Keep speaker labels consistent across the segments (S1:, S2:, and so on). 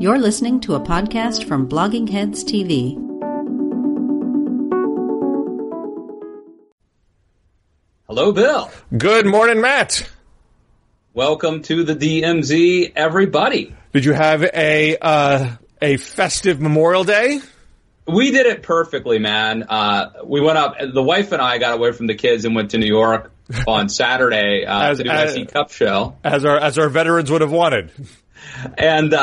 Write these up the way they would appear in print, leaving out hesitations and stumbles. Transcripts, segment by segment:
S1: You're listening to a podcast from Blogging Heads TV.
S2: Hello, Bill.
S3: Good morning, Matt.
S2: Welcome to the DMZ, everybody.
S3: Did you have a festive Memorial Day?
S2: We did it perfectly, man. We went up. The wife and I got away from the kids and went to New York on Saturday to do an SC Cup show,
S3: as our veterans would have wanted.
S2: And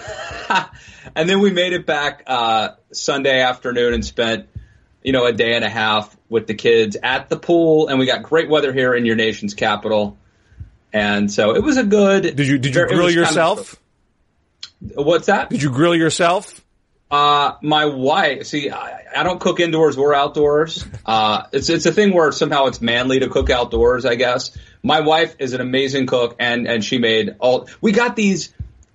S2: and then we made it back Sunday afternoon and spent a day and a half with the kids at the pool. And we got great weather here in your nation's capital. And so it was a good.
S3: Did you grill yourself?
S2: What's that?
S3: Did you grill yourself?
S2: My wife, I don't cook indoors or outdoors. It's a thing where somehow it's manly to cook outdoors, I guess. My wife is an amazing cook and she made we got these,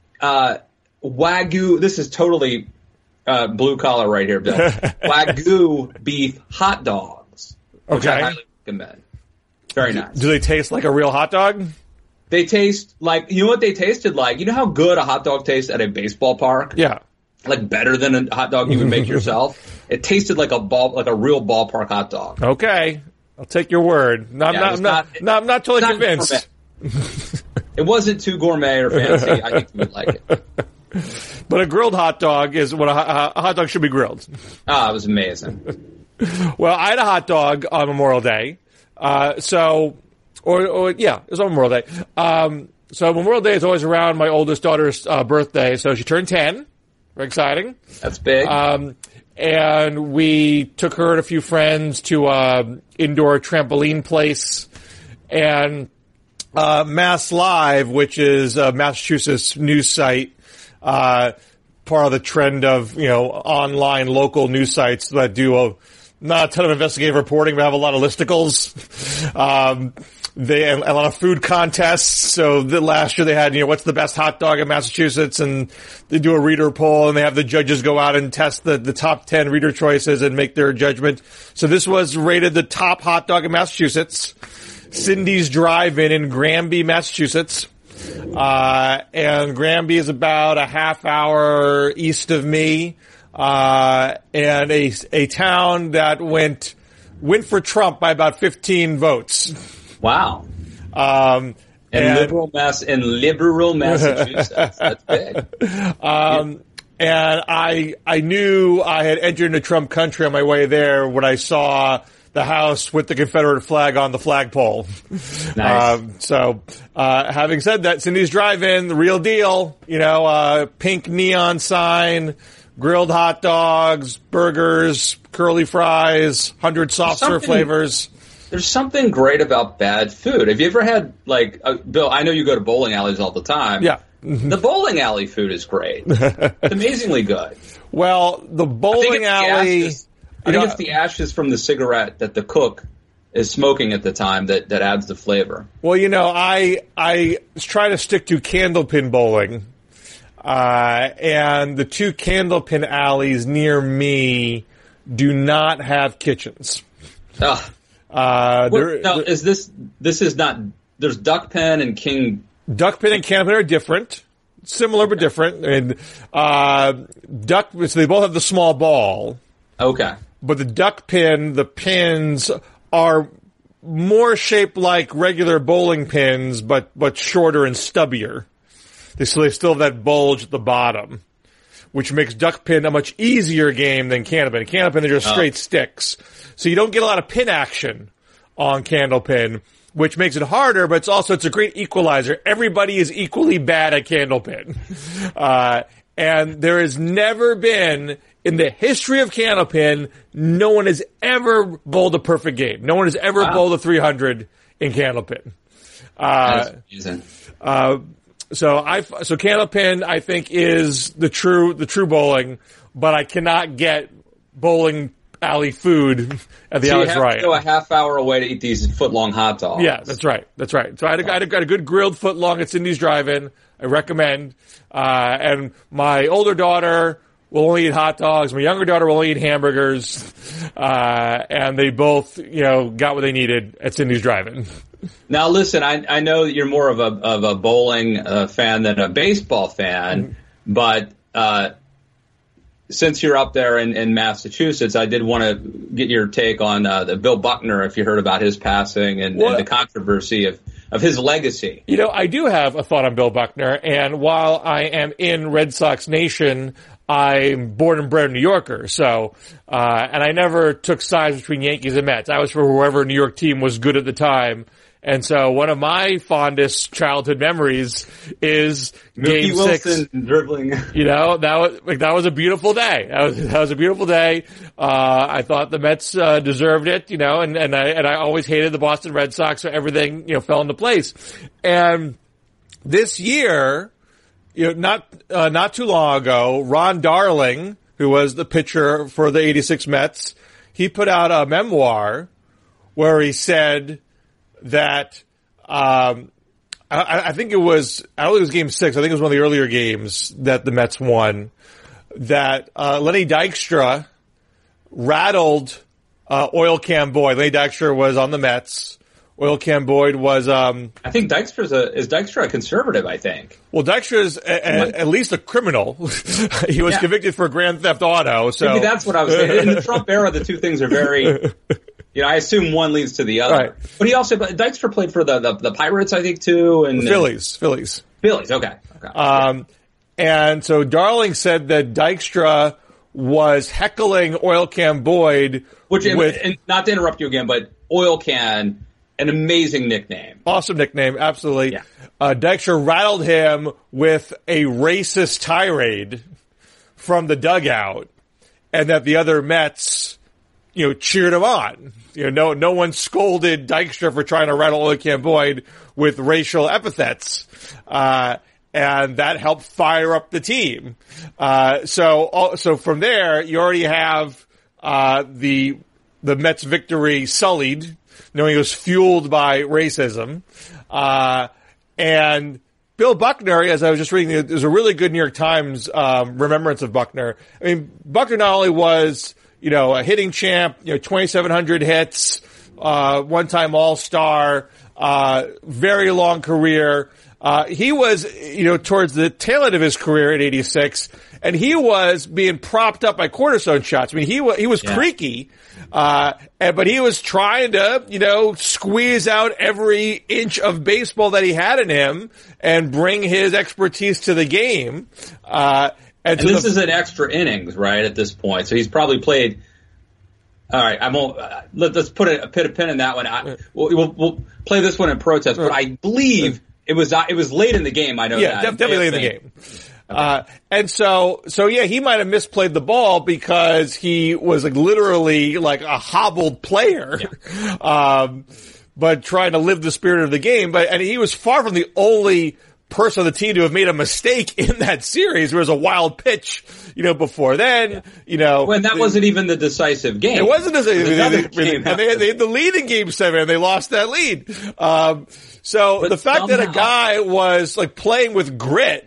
S2: Wagyu, this is totally, blue collar right here, Bill. Wagyu beef hot dogs. Which I highly recommend. Very nice.
S3: Do they taste like a real hot dog?
S2: They taste like, you know what they tasted like? You know how good a hot dog tastes at a baseball park?
S3: Yeah.
S2: Like better than a hot dog you would make yourself. It tasted like a real ballpark hot dog.
S3: Okay, I'll take your word. I'm not totally convinced.
S2: It wasn't too gourmet or fancy. I think you would like it.
S3: But a grilled hot dog is what a hot dog should be grilled.
S2: It was amazing.
S3: Well, I had a hot dog on Memorial Day. It was on Memorial Day. So Memorial Day is always around my oldest daughter's birthday. So she turned 10. Very exciting.
S2: That's big.
S3: And we took her and a few friends to indoor trampoline place. And Mass Live, which is a Massachusetts news site, part of the trend of, online local news sites that do not a ton of investigative reporting, but have a lot of listicles. They have a lot of food contests. So last year they had, what's the best hot dog in Massachusetts? And they do a reader poll and they have the judges go out and test the top 10 reader choices and make their judgment. So this was rated the top hot dog in Massachusetts. Cindy's Drive-In in Granby, Massachusetts. And Granby is about a half hour east of me. And a town that went for Trump by about 15 votes.
S2: Wow. In liberal Massachusetts. That's big.
S3: And I knew I had entered into Trump country on my way there when I saw the house with the Confederate flag on the flagpole.
S2: Nice.
S3: Having said that, Cindy's Drive-In, the real deal, pink neon sign, grilled hot dogs, burgers, curly fries, 100 soft serve flavors.
S2: There's something great about bad food. Have you ever had, Bill, I know you go to bowling alleys all the time.
S3: Yeah.
S2: The bowling alley food is great. It's amazingly good.
S3: Well, the bowling alley...
S2: I think it's the ashes from the cigarette that the cook is smoking at the time that adds the flavor.
S3: Well, I try to stick to candlepin bowling. And the two candlepin alleys near me do not have kitchens.
S2: This is not, there's Duckpin and King.
S3: Duckpin and Candlepin are different. Similar but different. And, so they both have the small ball.
S2: Okay.
S3: But the Duckpin, the pins are more shaped like regular bowling pins, but shorter and stubbier. So they still have that bulge at the bottom, which makes Duckpin a much easier game than Candlepin. Candlepin, they're just straight sticks. So you don't get a lot of pin action on Candlepin, which makes it harder, but it's a great equalizer. Everybody is equally bad at Candlepin. And there has never been, in the history of Candlepin, no one has ever bowled a perfect game. No one has ever bowled a 300 in Candlepin.
S2: That's amazing.
S3: So Candlepin, I think, is the true bowling, but I cannot get bowling alley food at the Alex Ryan.
S2: You have to go a half hour away to eat these foot-long hot dogs.
S3: Yeah, that's right. So I had a good grilled foot-long at Cindy's Drive-In. I recommend. And my older daughter will only eat hot dogs. My younger daughter will only eat hamburgers. And they both, got what they needed at Cindy's Drive-In.
S2: Now, listen, I know that you're more of a bowling fan than a baseball fan, but since you're up there in Massachusetts, I did want to get your take on the Bill Buckner, if you heard about his passing and the controversy of his legacy.
S3: You know, I do have a thought on Bill Buckner, and while I am in Red Sox Nation, I'm born and bred New Yorker, so, and I never took sides between Yankees and Mets. I was for whoever New York team was good at the time. And so one of my fondest childhood memories is Game 6.
S2: Dribbling.
S3: You know, that was a beautiful day. That was a beautiful day. I thought the Mets, deserved it, you know, and I always hated the Boston Red Sox, so everything, you know, fell into place. And this year, you know, not too long ago, Ron Darling, who was the pitcher for the 86 Mets, he put out a memoir where he said that, I think it was, I don't think it was Game 6, I think it was one of the earlier games that the Mets won, that, Lenny Dykstra rattled, Oil Can Boyd. Lenny Dykstra was on the Mets. Oil Can Boyd was,
S2: I think is Dykstra a conservative, I think.
S3: Well, Dykstra is at least a criminal. He was convicted for grand theft auto, so.
S2: Maybe that's what I was saying. In the Trump era, the two things are very, you know, I assume one leads to the other.
S3: Right.
S2: But Dykstra played for the Pirates, I think, too, and
S3: Phillies,
S2: okay.
S3: And so Darling said that Dykstra was heckling Oil Can Boyd,
S2: and not to interrupt you again, but Oil Can, an amazing nickname.
S3: Awesome nickname, absolutely.
S2: Yeah.
S3: Dykstra rattled him with a racist tirade from the dugout, and that the other Mets, you know, cheered him on. You know, no one scolded Dykstra for trying to rattle Oil Can Boyd with racial epithets. And that helped fire up the team. So from there, you already have, the Mets victory sullied, knowing it was fueled by racism. And Bill Buckner, as I was just reading, there's a really good New York Times, remembrance of Buckner. I mean, Buckner not only was, you know, a hitting champ, you know, 2,700 hits, one-time All-Star, very long career. He was, you know, towards the tail end of his career at 86, and he was being propped up by cortisone shots. I mean, he was creaky, but he was trying to, you know, squeeze out every inch of baseball that he had in him and bring his expertise to the game.
S2: And this is an extra innings, right, at this point. So he's probably played. All right, I won't. Let's put a pin in that one. We'll play this one in protest, but I believe it was late in the game. I know.
S3: Yeah,
S2: that.
S3: definitely late in the game. Okay. And so yeah, he might have misplayed the ball because he was like literally like a hobbled player, but trying to live the spirit of the game. And he was far from the only person on the team to have made a mistake in that series. There was a wild pitch, you know, before then, you know.
S2: When that wasn't even the decisive game.
S3: It wasn't decisive. And they had the lead in Game 7 and they lost that lead. So the fact that a guy was like playing with grit,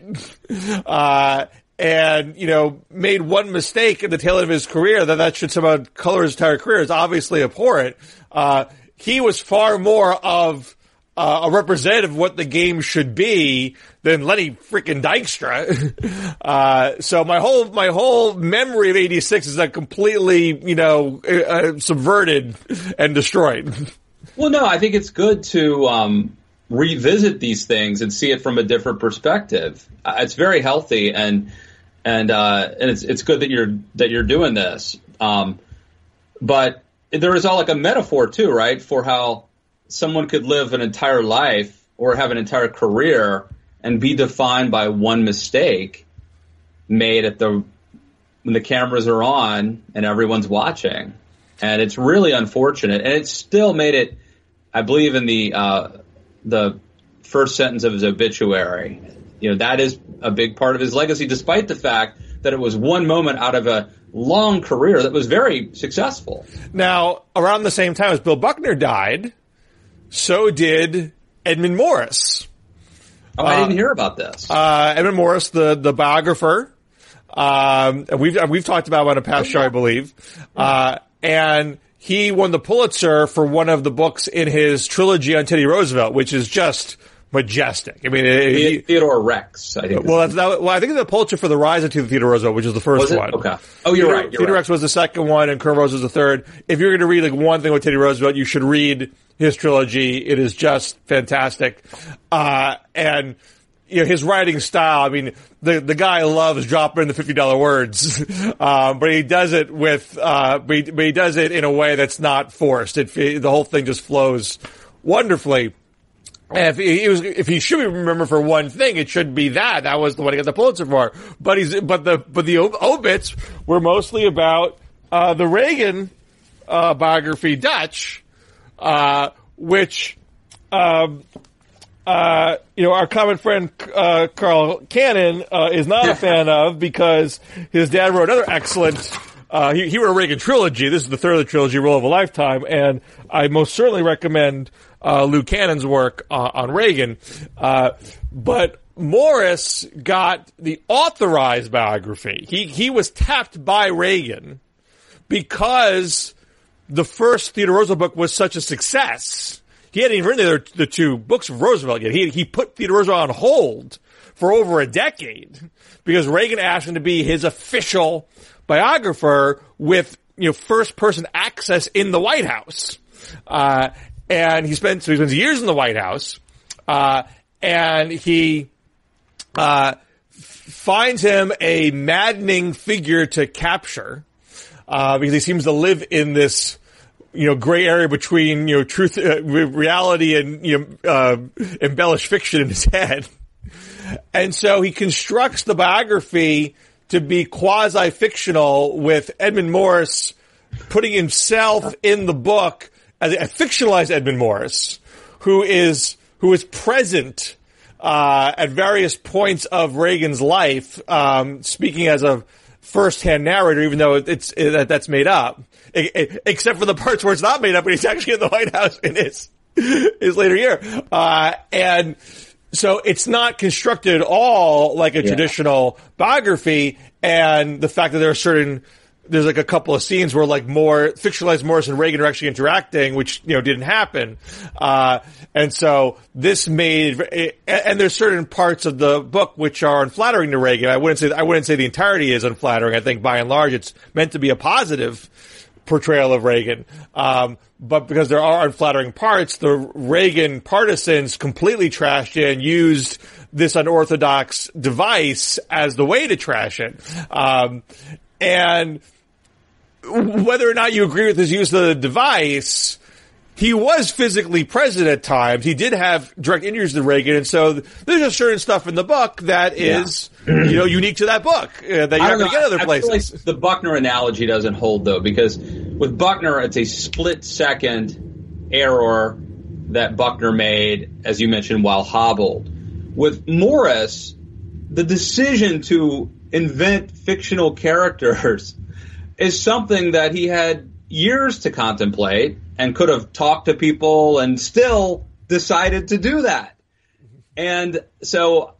S3: and, you know, made one mistake at the tail end of his career, that should somehow color his entire career is obviously abhorrent. He was far more of a representative of what the game should be than Lenny freaking Dykstra. So my whole memory of 86 is completely, you know, subverted and destroyed.
S2: Well, no, I think it's good to, revisit these things and see it from a different perspective. It's very healthy and it's good that you're doing this. But there is all like a metaphor too, right? For how someone could live an entire life or have an entire career and be defined by one mistake made when the cameras are on and everyone's watching. And it's really unfortunate. And it still made it, I believe, in the first sentence of his obituary. You know, that is a big part of his legacy, despite the fact that it was one moment out of a long career that was very successful.
S3: Now, around the same time as Bill Buckner died, so did Edmund Morris.
S2: Oh, I didn't hear about this.
S3: Edmund Morris, the biographer. We've talked about him on a past show, I believe. And he won the Pulitzer for one of the books in his trilogy on Teddy Roosevelt, which is just majestic. I mean,
S2: Theodore Rex, I think.
S3: Well, I think the Pulitzer for The Rise of Theodore Roosevelt, which is the first one.
S2: Okay. Oh, you're right.
S3: Theodore Rex was the second one, and Colonel Rose was the third. If you're going to read like one thing with Teddy Roosevelt, you should read his trilogy. It is just fantastic. And his writing style. I mean, the guy loves dropping the $50 words, but he does it but he does it in a way that's not forced. The whole thing just flows wonderfully. And if he should be remembered for one thing, it should be that was the one he got the Pulitzer for. But the obits were mostly about the Reagan biography, Dutch, which our common friend Carl Cannon is not a fan of, because his dad wrote another excellent. He wrote a Reagan trilogy. This is the third of the trilogy, Role of a Lifetime, and I most certainly recommend Lou Cannon's work on Reagan. But Morris got the authorized biography. He was tapped by Reagan because the first Theodore Roosevelt book was such a success. He hadn't even written the two books of Roosevelt yet. He put Theodore Roosevelt on hold for over a decade because Reagan asked him to be his official biographer with first person access in the White House. And he spends years in the White House, and he finds him a maddening figure to capture, because he seems to live in this gray area between truth, reality, and embellished fiction in his head. And so he constructs the biography to be quasi-fictional, with Edmund Morris putting himself in the book as a fictionalized Edmund Morris, who is present at various points of Reagan's life, speaking as a first-hand narrator, even though that's made up, except for the parts where it's not made up, and he's actually in the White House in his later year, and so it's not constructed at all like a traditional biography. And the fact that there's like a couple of scenes where like more fictionalized Morris and Reagan are actually interacting, which, didn't happen. And so this made, and there's certain parts of the book which are unflattering to Reagan. I wouldn't say the entirety is unflattering. I think by and large it's meant to be a positive portrayal of Reagan. But because there are unflattering parts, the Reagan partisans completely trashed it and used this unorthodox device as the way to trash it. And whether or not you agree with his use of the device, he was physically present at times. He did have direct injuries to Reagan, and so there's just certain stuff in the book that is, unique to that book that you're not going to get other places.
S2: I feel like the Buckner analogy doesn't hold, though, because with Buckner, it's a split-second error that Buckner made, as you mentioned, while hobbled. With Morris, the decision to invent fictional characters is something that he had years to contemplate and could have talked to people and still decided to do that. And so,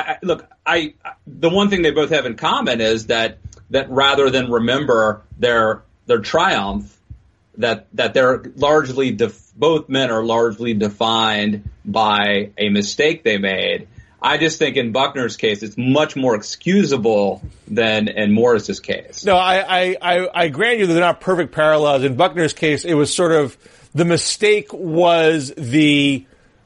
S2: the one thing they both have in common is that rather than remember their triumph, that they're largely both men are largely defined by a mistake they made. I just think in Buckner's case, it's much more excusable than in Morris's case.
S3: No, I grant you that they're not perfect parallels. In Buckner's case, it was sort of the mistake was the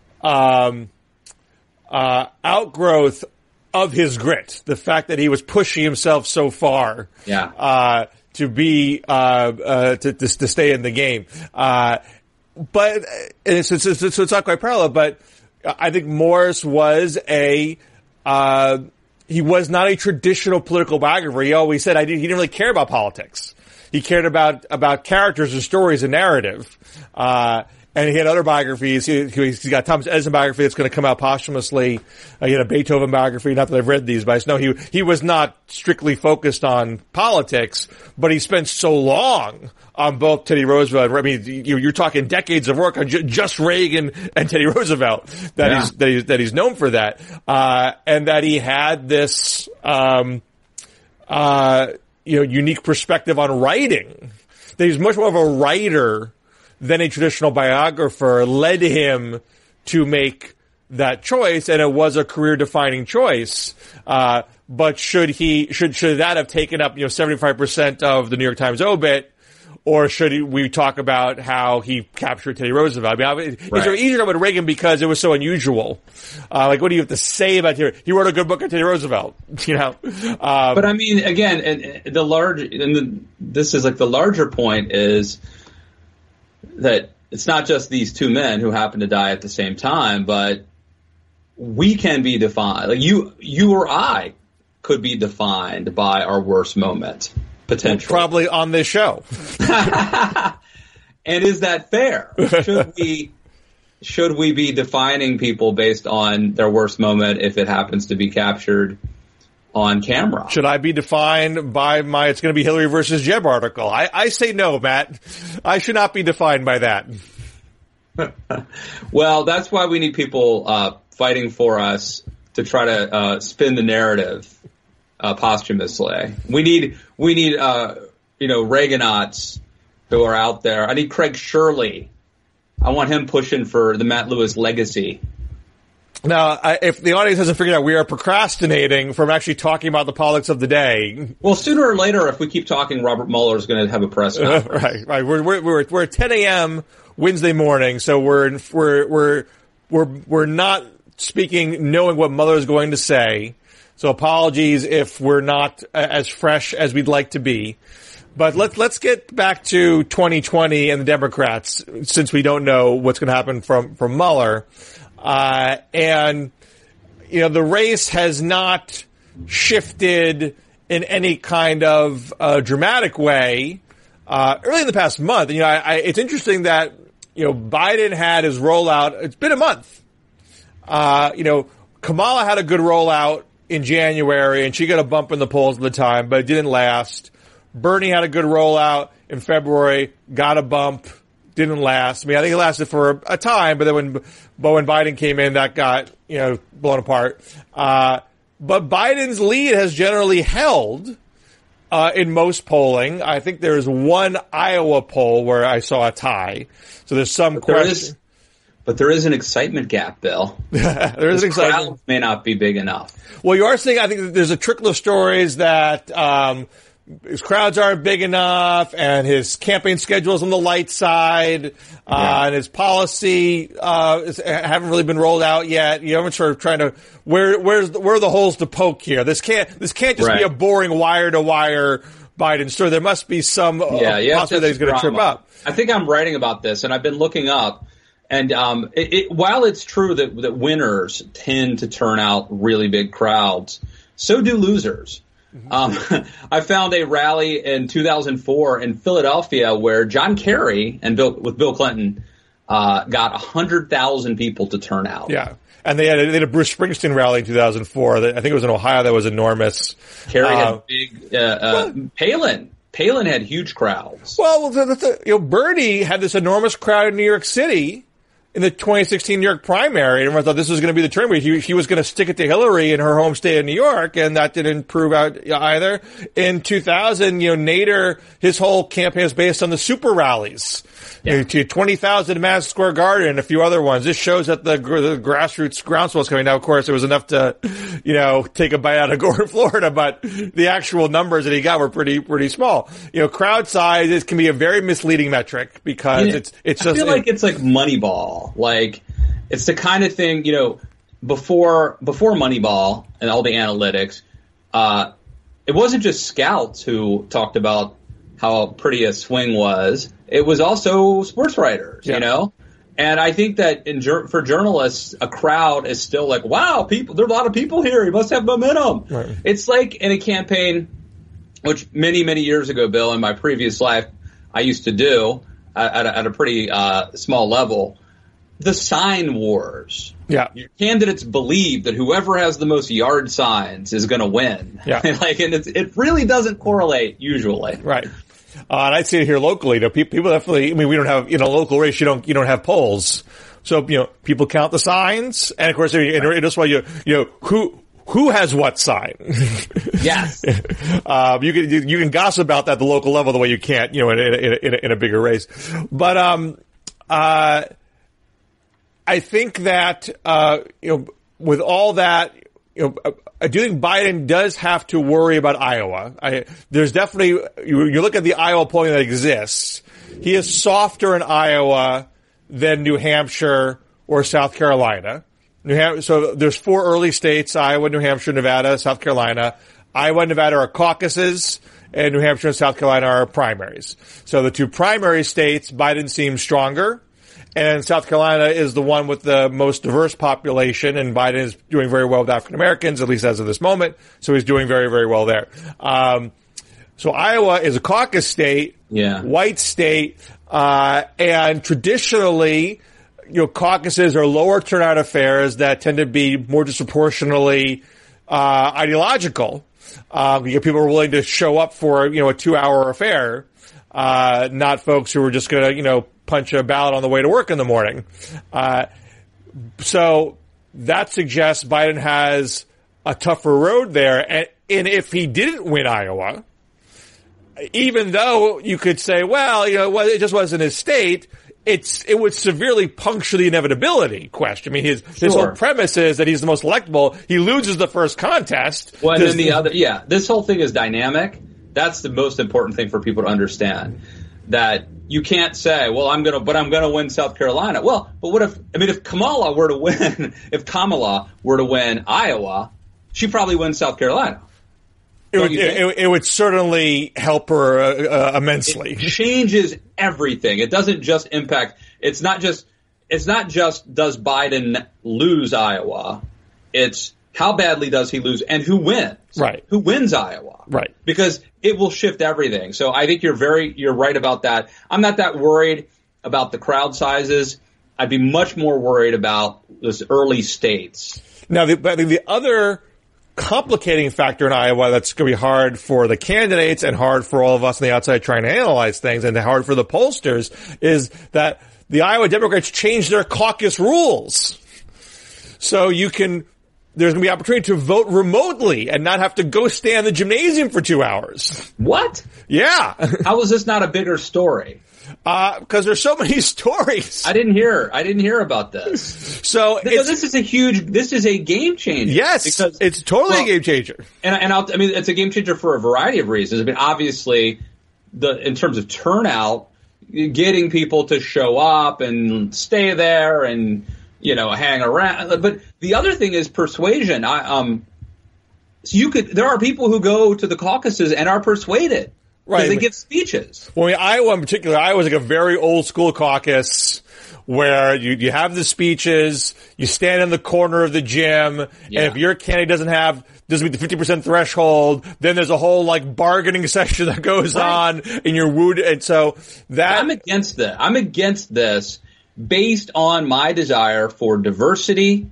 S3: outgrowth of his grit, the fact that he was pushing himself so far, to be to stay in the game. But it's not quite parallel, but. I think Morris was he was not a traditional political biographer. He always said he didn't really care about politics. He cared about characters and stories and narrative. And he had other biographies. He's got Thomas Edison biography that's going to come out posthumously. He had a Beethoven biography. Not that I've read these, but I know he was not strictly focused on politics, but he spent so long on both Teddy Roosevelt. I mean, you're talking decades of work on just Reagan and Teddy Roosevelt that he's known for that. And that he had this, unique perspective on writing. That he's much more of a writer than a traditional biographer, led him to make that choice, and it was a career-defining choice. But should that have taken up 75% of the New York Times obit? Or should we talk about how he captured Teddy Roosevelt? I mean, it's easier to talk about Reagan because it was so unusual. What do you have to say about Teddy? He wrote a good book on Teddy Roosevelt,
S2: But I mean, again, this is like the larger point is that it's not just these two men who happen to die at the same time, but we can be defined. Like you or I could be defined by our worst moment. Potentially.
S3: Probably on this show.
S2: And is that fair? Should we be defining people based on their worst moment if it happens to be captured on camera?
S3: Should I be defined by it's going to be Hillary versus Jeb article? I say no, Matt. I should not be defined by that.
S2: Well, that's why we need people fighting for us to try to spin the narrative posthumously. We need Reaganauts who are out there. I need Craig Shirley. I want him pushing for the Matt Lewis legacy.
S3: Now, if the audience hasn't figured out, we are procrastinating from actually talking about the politics of the day.
S2: Well, sooner or later, if we keep talking, Robert Mueller is going to have a press conference.
S3: Right. We're at 10 a.m. Wednesday morning, so we're not speaking knowing what Mueller is going to say. So apologies if we're not as fresh as we'd like to be. But let's get back to 2020 and the Democrats, since we don't know what's going to happen from Mueller. And the race has not shifted in any kind of dramatic way early in the past month. It's interesting that Biden had his rollout. It's been a month. Kamala had a good rollout in January, and she got a bump in the polls at the time, but it didn't last. Bernie had a good rollout in February, got a bump, didn't last. I mean, I think it lasted for a time, but then when Biden came in, that got, blown apart. But Biden's lead has generally held, in most polling. I think there's one Iowa poll where I saw a tie. So there's some question.
S2: But there is an excitement gap, Bill.
S3: There is an excitement.
S2: Crowd may not be big enough.
S3: Well, you are saying, I think that there's a trickle of stories that, his crowds aren't big enough, and his campaign schedule is on the light side, and his policy haven't really been rolled out yet. I'm sort of trying to where are the holes to poke here? This can't just be a boring wire to wire Biden story. There must be some possibility that he's going to trip up.
S2: I think I'm writing about this, and I've been looking up. And while it's true that winners tend to turn out really big crowds, so do losers. I found a rally in 2004 in Philadelphia where John Kerry with Bill Clinton got 100,000 people to turn out.
S3: Yeah, and they had a Bruce Springsteen rally in 2004. I think it was in Ohio. That was enormous.
S2: Kerry had big. Palin had huge crowds.
S3: Well, Bernie had this enormous crowd in New York City in the 2016 New York primary, and everyone thought this was going to be the turn. He was going to stick it to Hillary in her home state of New York, and that didn't prove out either. In 2000, Nader, his whole campaign was based on the super rallies. Yeah. 20,000 at Madison Square Garden and a few other ones. This shows that the grassroots groundswell is coming. Now, of course, it was enough to, take a bite out of Gore in Florida, but the actual numbers that he got were pretty small. Crowd size can be a very misleading metric because it's just.
S2: I feel like it's like Moneyball. Like, it's the kind of thing, before Moneyball and all the analytics, it wasn't just scouts who talked about how pretty a swing was. It was also sports writers, And I think that for journalists, a crowd is still like, wow, there are a lot of people here. He must have momentum. Right. It's like in a campaign, which many, many years ago, Bill, in my previous life, I used to do at a pretty small level, the sign wars.
S3: Yeah.
S2: Your candidates believe that whoever has the most yard signs is going to win.
S3: Yeah.
S2: And it really doesn't correlate usually.
S3: Right. And I'd say here locally, people definitely, we don't have, local race, you don't have polls. So, people count the signs. And of course, that's why who has what sign?
S2: Yes.
S3: You can gossip about that at the local level the way you can't, in a bigger race. But, I think that, with all that, I do think Biden does have to worry about Iowa. There's definitely, you look at the Iowa polling that exists, he is softer in Iowa than New Hampshire or South Carolina. So there's 4 early states, Iowa, New Hampshire, Nevada, South Carolina. Iowa and Nevada are caucuses, and New Hampshire and South Carolina are primaries. So the 2 primary states, Biden seems stronger. And South Carolina is the one with the most diverse population, and Biden is doing very well with African Americans, at least as of this moment. So he's doing very, very well there. So Iowa is a caucus state, white state, and traditionally, caucuses are lower turnout affairs that tend to be more disproportionately ideological. You get people who are willing to show up for a 2-hour affair, not folks who are just going to punch a ballot on the way to work in the morning. So that suggests Biden has a tougher road there. And if he didn't win Iowa, even though you could say, well, it just wasn't his state, it would severely puncture the inevitability question. I mean, his whole premise is that he's the most electable. He loses the first contest.
S2: Well, and then the other, this whole thing is dynamic. That's the most important thing for people to understand. That you can't say, well, I'm going to win South Carolina. Well, but what if Kamala were to win Iowa, she probably wins South Carolina.
S3: It would certainly help her immensely.
S2: It changes everything. It doesn't just impact. It's not just does Biden lose Iowa. It's how badly does he lose and who wins?
S3: Right.
S2: Who wins Iowa?
S3: Right.
S2: Because it will shift everything. So I think you're right about that. I'm not that worried about the crowd sizes. I'd be much more worried about those early states.
S3: Now, the other complicating factor in Iowa that's going to be hard for the candidates and hard for all of us on the outside trying to analyze things and hard for the pollsters is that the Iowa Democrats changed their caucus rules. So there's going to be opportunity to vote remotely and not have to go stand in the gymnasium for 2 hours.
S2: What?
S3: Yeah.
S2: How is this not a bigger story?
S3: Because there's so many stories.
S2: I didn't hear about this.
S3: So
S2: this is a game changer.
S3: Yes, because it's totally a game changer.
S2: It's a game changer for a variety of reasons. I mean, obviously, in terms of turnout, getting people to show up and stay there and hang around. But the other thing is persuasion. There are people who go to the caucuses and are persuaded. Right. Because they give speeches.
S3: Well, Iowa in particular, Iowa's like a very old school caucus where you have the speeches, you stand in the corner of the gym, and if your candidate doesn't meet the 50% threshold, then there's a whole bargaining session that goes on and you're wooed. And so
S2: I'm against that. I'm against this based on my desire for diversity.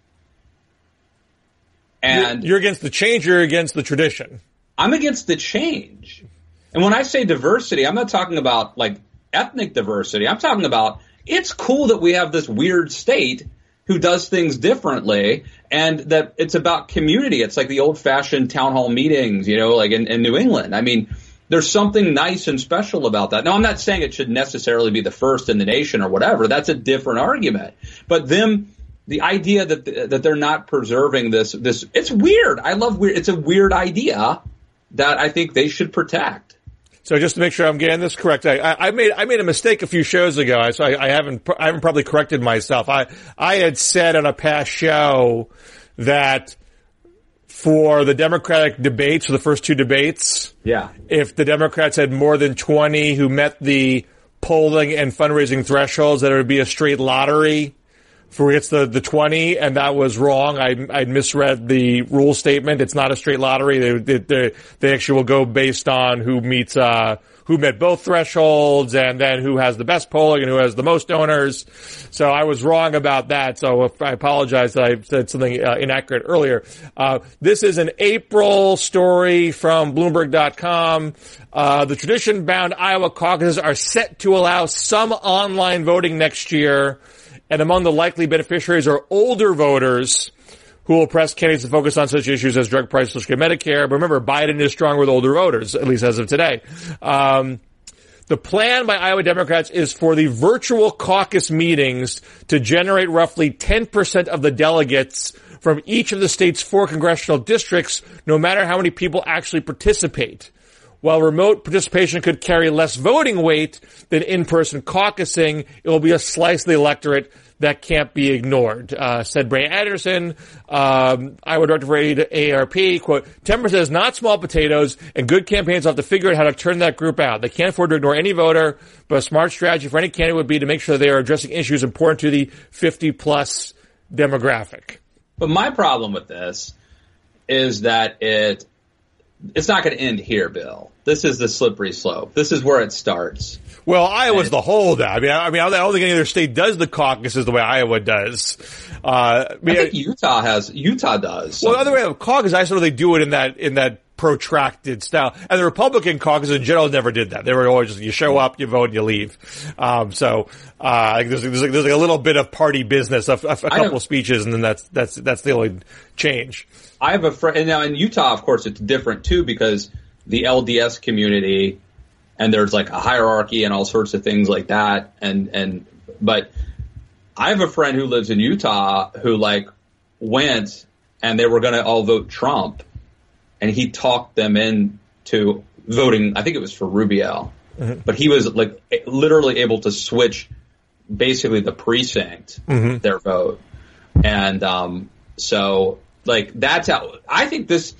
S2: And
S3: you're against the change, you're against the tradition.
S2: I'm against the change. And when I say diversity, I'm not talking about ethnic diversity. I'm talking about it's cool that we have this weird state who does things differently and that it's about community. It's like the old fashioned town hall meetings, in New England. I mean, there's something nice and special about that. Now, I'm not saying it should necessarily be the first in the nation or whatever. That's a different argument. But the idea that they're not preserving this, it's weird. I love weird. It's a weird idea that I think they should protect.
S3: So just to make sure I'm getting this correct, I made a mistake a few shows ago, so I haven't probably corrected myself. I had said on a past show that for the Democratic debates, for the first 2 debates, if the Democrats had more than 20 who met the polling and fundraising thresholds, that it would be a straight lottery for it's the 20, and that was wrong. I misread the rule statement. It's not a straight lottery. They actually will go based on who met both thresholds and then who has the best polling and who has the most donors. So I was wrong about that. So I apologize that I said something inaccurate earlier. This is an April story from Bloomberg.com. The tradition-bound Iowa caucuses are set to allow some online voting next year. And among the likely beneficiaries are older voters who will press candidates to focus on such issues as drug prices, Medicare. But remember, Biden is strong with older voters, at least as of today. The plan by Iowa Democrats is for the virtual caucus meetings to generate roughly 10% of the delegates from each of the state's 4 congressional districts, no matter how many people actually participate. While remote participation could carry less voting weight than in-person caucusing, it will be a slice of the electorate that can't be ignored, said Bray Anderson, Iowa director for AARP, quote, 10% is not small potatoes, and good campaigns will have to figure out how to turn that group out. They can't afford to ignore any voter, but a smart strategy for any candidate would be to make sure they are addressing issues important to the 50-plus demographic.
S2: But my problem with this is that it's not going to end here, Bill. This is the slippery slope. This is where it starts.
S3: Well, Iowa's the holdout. I don't think any other state does the caucuses the way Iowa does.
S2: I think Utah does.
S3: Well, the other way of caucus, I sort of they do it in that protracted style. And the Republican caucus in general never did that. They were always just, you show up, you vote, and you leave. I think there's like a little bit of party business, a couple of speeches, and then that's the only change.
S2: I have a friend, and now in Utah, of course, it's different too because the LDS community, and there's like a hierarchy and all sorts of things like that. But I have a friend who lives in Utah who like went and they were going to all vote Trump, and he talked them into voting. I think it was for Rubio, but he was like literally able to switch basically the precinct, their vote. And so like that's how I think this.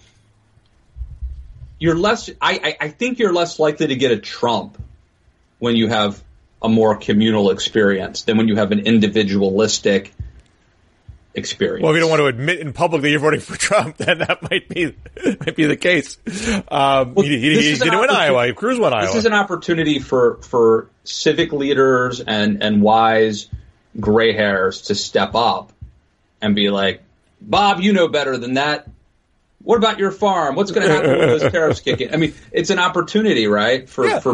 S2: I think you're less likely to get a Trump when you have a more communal experience than when you have an individualistic experience.
S3: Well, if you don't want to admit in public that you're voting for Trump, then that might be the case. He didn't win Iowa. Cruz won Iowa.
S2: This is an opportunity for civic leaders and wise gray hairs to step up and be like, Bob, you know better than that. What about your farm? What's going to happen when those tariffs kick in? I mean, it's an opportunity, right?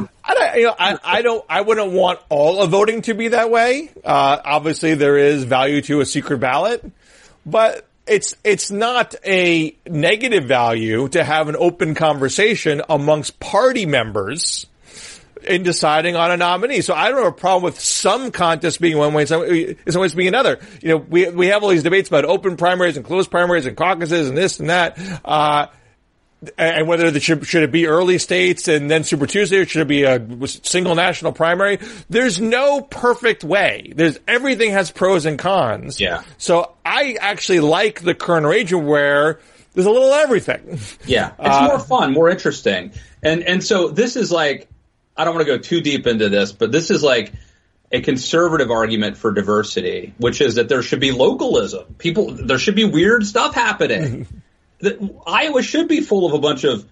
S3: I wouldn't want all of voting to be that way. Obviously, there is value to a secret ballot, but it's not a negative value to have an open conversation amongst party members in deciding on a nominee. So I don't have a problem with some contests being one way, some ways being another. You know, we have all these debates about open primaries and closed primaries and caucuses and this and that, and whether should it be early states and then Super Tuesday, or should it be a single national primary? There's no perfect way. Everything has pros and cons.
S2: Yeah.
S3: So I actually like the current arrangement where there's a little everything.
S2: Yeah. It's more fun, more interesting. And so this is like, I don't want to go too deep into this, but this is like a conservative argument for diversity, which is that there should be localism. There should be weird stuff happening. Iowa should be full of a bunch of,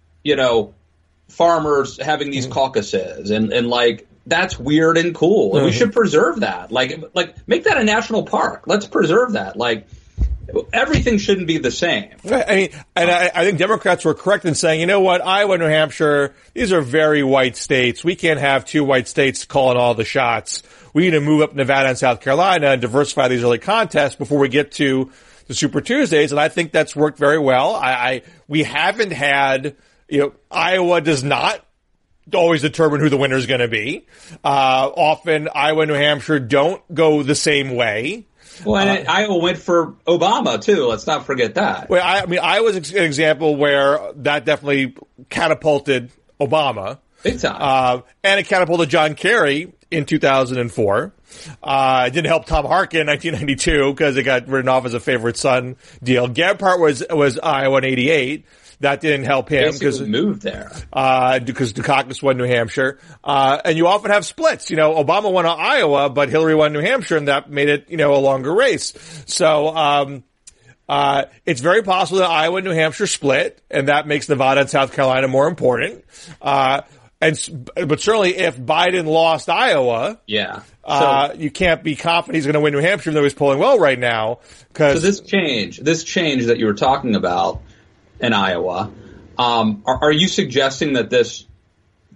S2: farmers having these caucuses and like that's weird and cool. And we should preserve that. Like make that a national park. Let's preserve that. Like everything shouldn't be the same.
S3: I mean, and I think Democrats were correct in saying, you know what, Iowa, New Hampshire, these are very white states. We can't have 2 white states calling all the shots. We need to move up Nevada and South Carolina and diversify these early contests before we get to the Super Tuesdays. And I think that's worked very well. We haven't had, Iowa does not always determine who the winner is going to be. Often Iowa and New Hampshire don't go the same way.
S2: Well, and Iowa went for Obama, too. Let's not forget that.
S3: Well, Iowa's an example where that definitely catapulted Obama.
S2: Big time.
S3: And it catapulted John Kerry in 2004. It didn't help Tom Harkin in 1992 because it got written off as a favorite son deal. Gephardt was Iowa in 88. That didn't help him
S2: because moved there.
S3: Because Dukakis won New Hampshire. And you often have splits. Obama won Iowa, but Hillary won New Hampshire, and that made it, a longer race. So, it's very possible that Iowa and New Hampshire split, and that makes Nevada and South Carolina more important. But certainly if Biden lost Iowa, you can't be confident he's going to win New Hampshire, even though he's polling well right now.
S2: So this change that you were talking about in Iowa, are you suggesting that this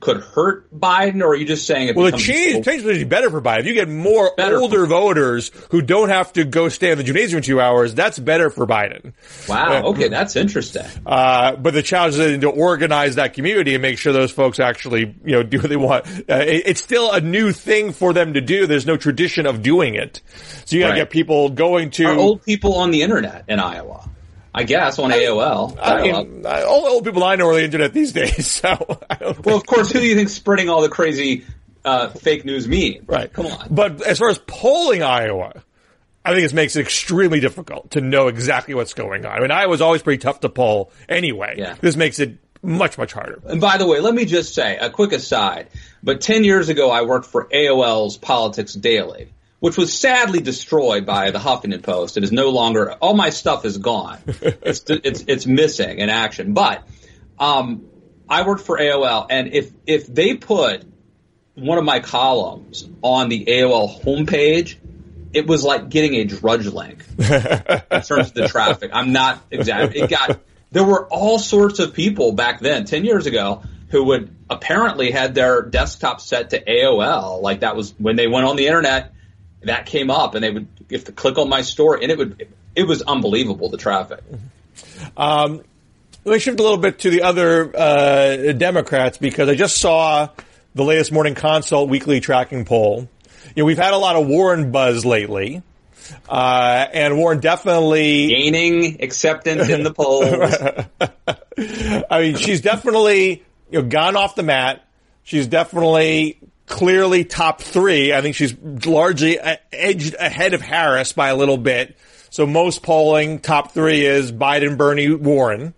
S2: could hurt Biden, or are you just saying it
S3: Well,
S2: becomes...
S3: the change would be better for Biden. If you get more older voters who don't have to go stay in the gymnasium in 2 hours, that's better for Biden.
S2: Wow, okay, that's interesting.
S3: But the challenge is to organize that community and make sure those folks actually, do what they want. It's still a new thing for them to do. There's no tradition of doing it. So you gotta get people going to...
S2: Are old people on the internet in Iowa? I guess on AOL.
S3: All the old people I know are on the internet these days, so I don't think...
S2: Well, of course, who do you think's spreading all the crazy fake news memes?
S3: Right.
S2: Come on.
S3: But as far as polling Iowa, I think this makes it extremely difficult to know exactly what's going on. I mean, Iowa's always pretty tough to poll anyway.
S2: Yeah.
S3: This makes it much, much harder.
S2: And by the way, let me just say, a quick aside, but 10 years ago I worked for AOL's Politics Daily, which was sadly destroyed by the Huffington Post. It is no longer, all my stuff is gone. It's missing in action. But, I worked for AOL, and if they put one of my columns on the AOL homepage, it was like getting a drudge link in terms of the traffic. I'm not exactly, there were all sorts of people back then, 10 years ago, who would apparently had their desktop set to AOL. Like that was when they went on the internet, that came up, and they would have to click on my story, and it was unbelievable, the traffic.
S3: Let me shift a little bit to the other Democrats, because I just saw the latest Morning Consult weekly tracking poll. We've had a lot of Warren buzz lately, and Warren definitely
S2: gaining acceptance in the polls.
S3: I mean, she's definitely gone off the mat. She's definitely clearly top 3. I think she's largely edged ahead of Harris by a little bit. So most polling, top 3 is Biden, Bernie, Warren.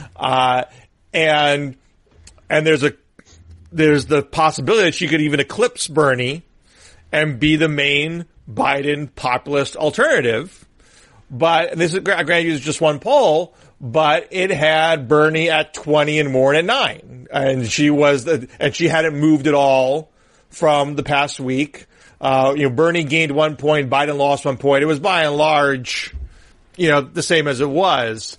S3: And there's the possibility that she could even eclipse Bernie and be the main Biden populist alternative. But this is, granted, it's just one poll, but it had Bernie at 20 and Warren at 9. And she hadn't moved at all from the past week. Bernie gained 1 point, Biden lost 1 point. It was by and large, the same as it was.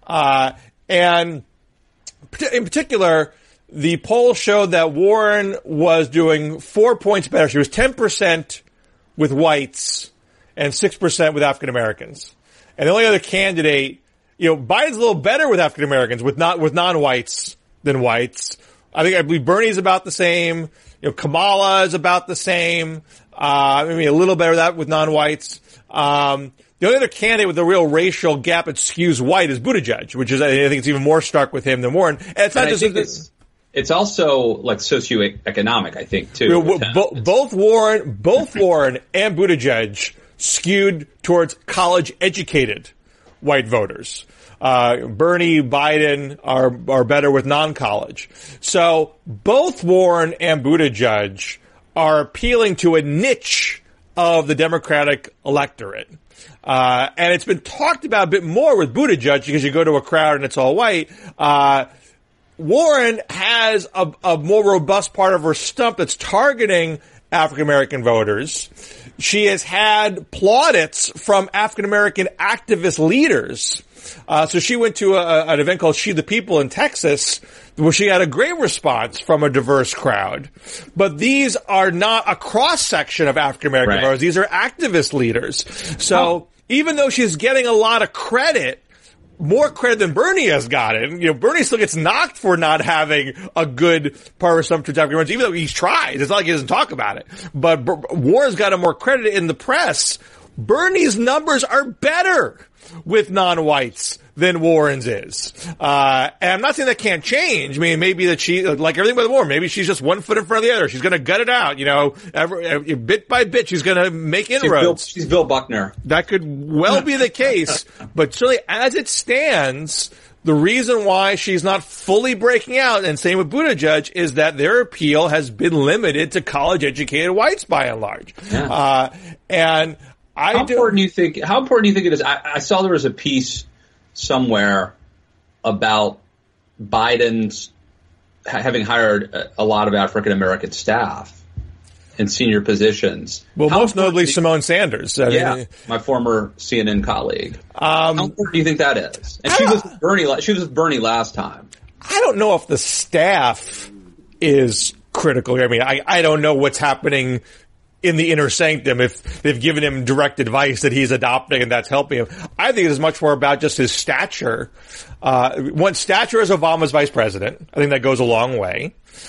S3: And in particular, the poll showed that Warren was doing 4 points better. She was 10% with whites and 6% with African Americans. And the only other candidate, Biden's a little better with African Americans, with non-whites than whites. I believe Bernie's about the same. Kamala is about the same. Maybe a little better with non-whites. The only other candidate with a real racial gap that skews white is Buttigieg, which is, I think it's even more stark with him than Warren. And it's not just,
S2: it's also like socioeconomic, I think, too.
S3: Both Warren and Buttigieg skewed towards college-educated white voters. Bernie, Biden are better with non-college. So both Warren and Buttigieg are appealing to a niche of the Democratic electorate. And it's been talked about a bit more with Buttigieg because you go to a crowd and it's all white. Warren has a more robust part of her stump that's targeting African-American voters. She has had plaudits from African-American activist leaders. So she went to an event called She the People in Texas, where she had a great response from a diverse crowd. But these are not a cross-section of African-American voters. These are activist leaders. So even though she's getting a lot of credit, more credit than Bernie has gotten, Bernie still gets knocked for not having a good part of some African Americans, even though he's tried. It's not like he doesn't talk about it. But Warren's gotten more credit in the press. Bernie's numbers are better with non-whites than Warren's is. And I'm not saying that can't change. I mean, maybe that she, like everything with Warren, maybe she's just 1 foot in front of the other. She's going to gut it out, bit by bit. She's going to make inroads.
S2: She's Bill Buckner.
S3: That could well be the case. But certainly as it stands, the reason why she's not fully breaking out, and same with Buttigieg, is that their appeal has been limited to college-educated whites by and large. Yeah. How important do you think it is?
S2: I saw there was a piece somewhere about Biden's having hired a lot of African American staff in senior positions.
S3: Well, most notably Simone Sanders.
S2: My former CNN colleague. How important do you think that is? And she was with Bernie last time.
S3: I don't know if the staff is critical here. I mean, I don't know what's happening in the inner sanctum if they've given him direct advice that he's adopting and that's helping him. I think it's much more about just his stature. One, stature as Obama's vice president. I think that goes a long way.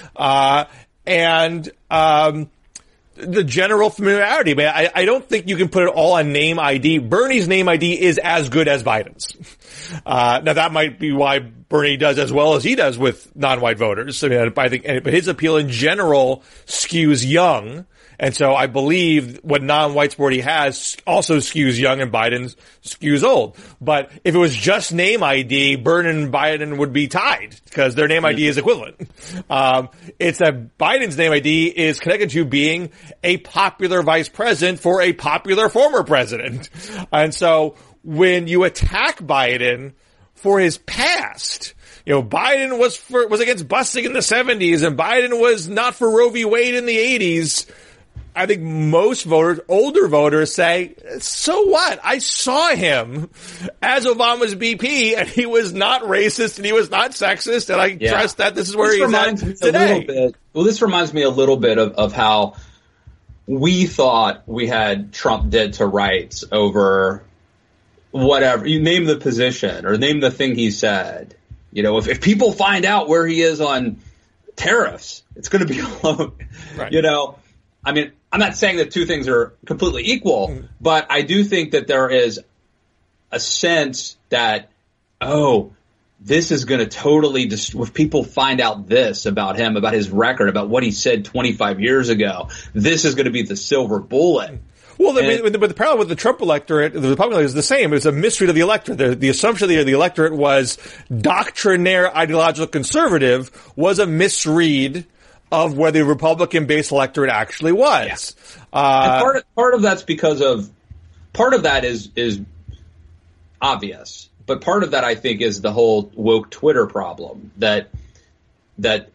S3: And the general familiarity. I mean, I don't think you can put it all on name ID. Bernie's name ID is as good as Biden's. Now that might be why Bernie does as well as he does with non-white voters. I mean, I think, but his appeal in general skews young. And so I believe what non-white support he has also skews young and Biden skews old. But if it was just name ID, Bernie and Biden would be tied because their name ID is equivalent. It's that Biden's name ID is connected to being a popular vice president for a popular former president. And so when you attack Biden for his past, Biden was against busing in the 70s and Biden was not for Roe v. Wade in the 80s. I think most voters, older voters, say, so what? I saw him as Obama's BP, and he was not racist, and he was not sexist, and I trust that this is where he's at today.
S2: This reminds me a little bit of how we thought we had Trump dead to rights over whatever. You name the position or name the thing he said. If people find out where he is on tariffs, it's going to be alone. Right. I mean, I'm not saying that two things are completely equal, but I do think that there is a sense that, this is going to totally if people find out this about him, about his record, about what he said 25 years ago, this is going to be the silver bullet.
S3: Well, but the problem with the Trump electorate, the Republican is the same. It was a misread of the electorate. The assumption that the electorate was doctrinaire ideological conservative was a misread of where the Republican-based electorate actually was.
S2: Yeah. And part of that's because part of that is obvious, but part of that I think is the whole woke Twitter problem that on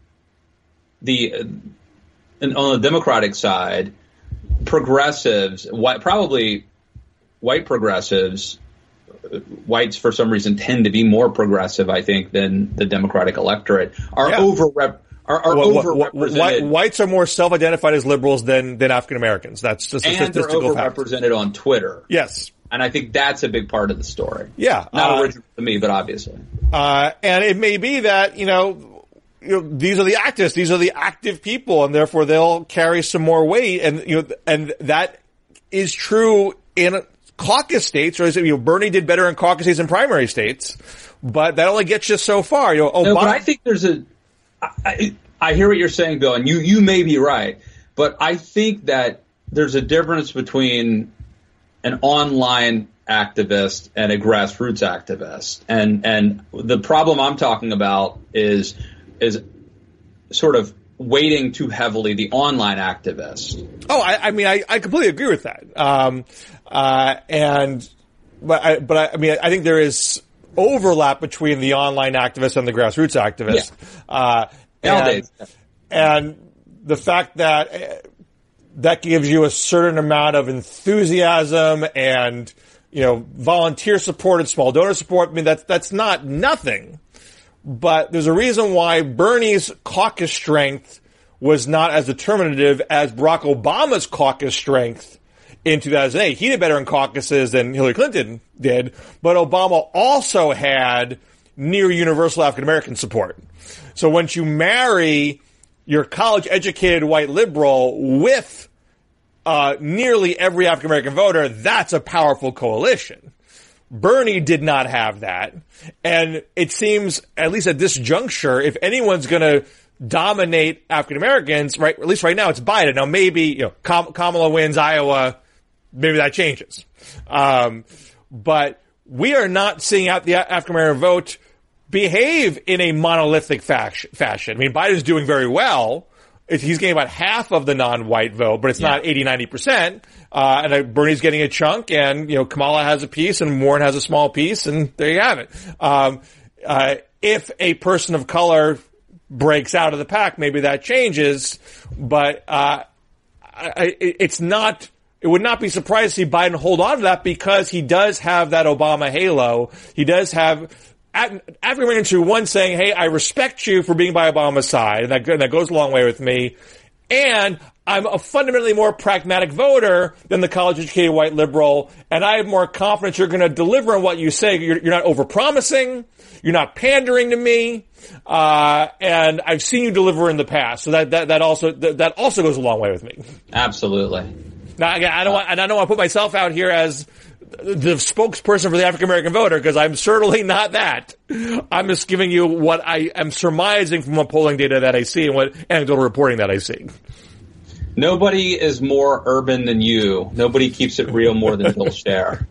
S2: the Democratic side, progressives, probably white progressives, whites for some reason tend to be more progressive, I think, than the Democratic electorate are overrepresented.
S3: Whites are more self-identified as liberals than African Americans. That's just a statistical fact.
S2: And they're overrepresented on Twitter.
S3: Yes.
S2: And I think that's a big part of the story.
S3: Yeah.
S2: Not original to me, but obviously.
S3: And it may be that, these are the activists, these are the active people, and therefore they'll carry some more weight. And, and that is true in caucus states, or Bernie did better in caucus states and primary states, but that only gets you so far.
S2: No, but I think there's I hear what you're saying, Bill, and you may be right, but I think that there's a difference between an online activist and a grassroots activist, and the problem I'm talking about is sort of weighting too heavily the online activist.
S3: Oh, I completely agree with that. I think there is overlap between the online activist and the grassroots activist.
S2: Nowadays.
S3: And the fact that gives you a certain amount of enthusiasm and, volunteer support and small donor support. I mean, that's not nothing, but there's a reason why Bernie's caucus strength was not as determinative as Barack Obama's caucus strength in 2008. He did better in caucuses than Hillary Clinton did, but Obama also had near universal African American support. So once you marry your college-educated white liberal with nearly every African American voter, that's a powerful coalition. Bernie did not have that, and it seems, at least at this juncture, if anyone's going to dominate African Americans, right? At least right now, it's Biden. Now maybe Kamala wins Iowa, maybe that changes, but we are not seeing out the African American vote behave in a monolithic fashion. I mean, Biden's doing very well. He's getting about half of the non-white vote, but it's not 80-90%. And Bernie's getting a chunk, and Kamala has a piece, and Warren has a small piece, and there you have it. If a person of color breaks out of the pack, maybe that changes. But it's not. It would not be surprised to see Biden hold on to that because he does have that Obama halo. He does have African Americans who, one, saying, hey, I respect you for being by Obama's side, and that goes a long way with me, and I'm a fundamentally more pragmatic voter than the college-educated white liberal, and I have more confidence you're going to deliver on what you say. You're not overpromising, you're not pandering to me, and I've seen you deliver in the past. So that also goes a long way with me.
S2: Absolutely.
S3: Now, again, I don't want to put myself out here as the spokesperson for the African American voter, because I'm certainly not that. I'm just giving you what I am surmising from what polling data that I see and what anecdotal reporting that I see.
S2: Nobody is more urban than you. Nobody keeps it real more than Bill Scher.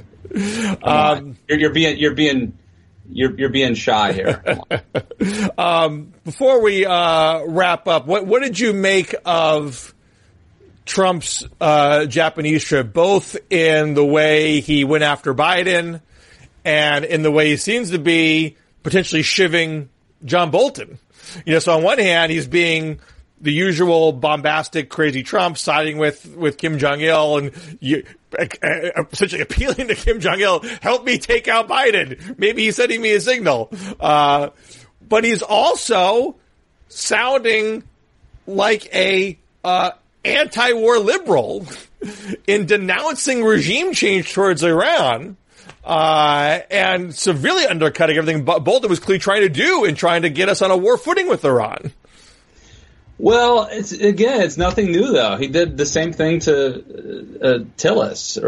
S2: You're being shy here.
S3: Before we wrap up, what did you make of Trump's Japanese trip, both in the way he went after Biden and in the way he seems to be potentially shivving John Bolton? So on one hand, he's being the usual bombastic, crazy Trump, siding with Kim Jong-il and essentially appealing to Kim Jong-il, help me take out Biden. Maybe he's sending me a signal. But he's also sounding like a anti-war liberal in denouncing regime change towards Iran, and severely undercutting everything Bolton was clearly trying to do in trying to get us on a war footing with Iran.
S2: Well, it's nothing new though. He did the same thing to Tillerson.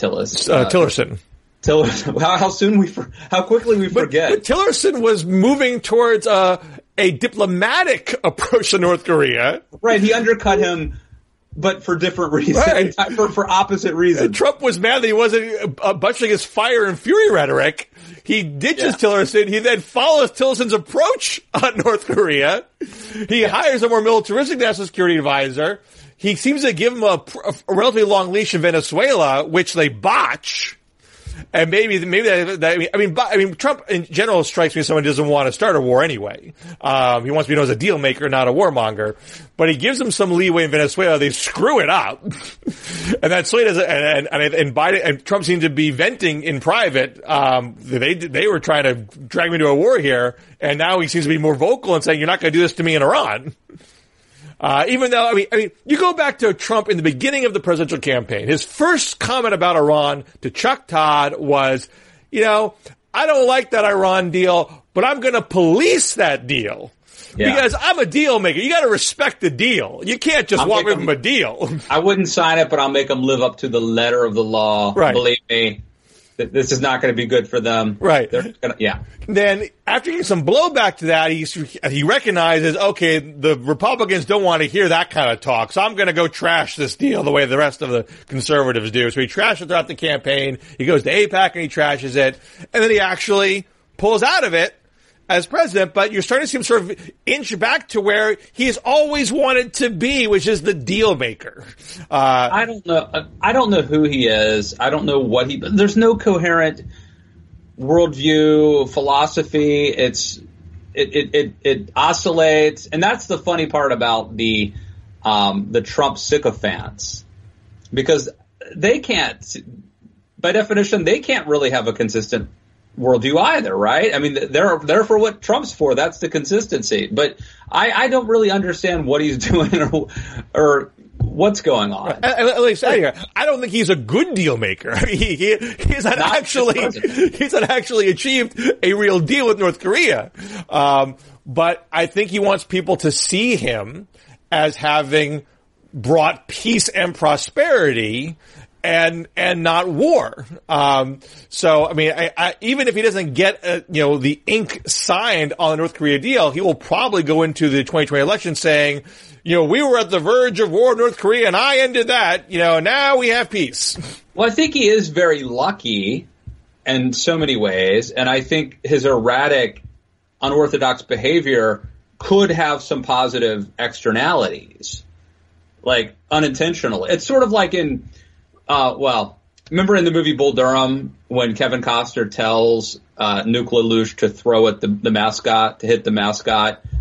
S2: Tillerson. How quickly we forget.
S3: But Tillerson was moving towards a diplomatic approach to North Korea.
S2: Right, he undercut him, but for different reasons,
S3: right.
S2: for opposite reasons.
S3: And Trump was mad that he wasn't butchering his fire and fury rhetoric. He ditches Tillerson. He then follows Tillerson's approach on North Korea. He hires a more militaristic national security advisor. He seems to give him a relatively long leash in Venezuela, which they botch. And maybe Trump in general strikes me as someone who doesn't want to start a war anyway. He wants to be known as a deal maker, not a warmonger. But he gives them some leeway in Venezuela. They screw it up. And that's so and Biden and Trump seemed to be venting in private. They were trying to drag me to a war here. And now he seems to be more vocal and saying, you're not going to do this to me in Iran. Even though, you go back to Trump in the beginning of the presidential campaign, his first comment about Iran to Chuck Todd was, I don't like that Iran deal, but I'm going to police that deal. Yeah. Because I'm a deal maker. You got to respect the deal. You can't just walk away from a deal.
S2: I wouldn't sign it, but I'll make them live up to the letter of the law.
S3: Right.
S2: Believe me. This is not going to be good for them.
S3: Right.
S2: Yeah.
S3: Then, after getting some blowback to that, he recognizes, okay, the Republicans don't want to hear that kind of talk, so I'm going to go trash this deal the way the rest of the conservatives do. So he trashed it throughout the campaign. He goes to AIPAC and he trashes it. And then he actually pulls out of it as president, but you're starting to see him sort of inch back to where he's always wanted to be, which is the deal maker.
S2: I don't know who he is. I don't know what there's no coherent worldview, philosophy. It oscillates. And that's the funny part about the Trump sycophants, because they can't, by definition, they can't really have a consistent worldview either, right? They're for what Trump's for. That's the consistency. But I don't really understand what he's doing or what's going on.
S3: I don't think he's a good deal maker. He's not actually achieved a real deal with North Korea. But I think he wants people to see him as having brought peace and prosperity and not war. So, even if he doesn't get, the ink signed on the North Korea deal, he will probably go into the 2020 election saying, we were at the verge of war with North Korea and I ended that, now we have peace.
S2: Well, I think he is very lucky in so many ways. And I think his erratic, unorthodox behavior could have some positive externalities, like unintentionally. It's sort of like in, remember in the movie Bull Durham when Kevin Costner tells Nuke LaLoosh to throw at the mascot, to hit the mascot,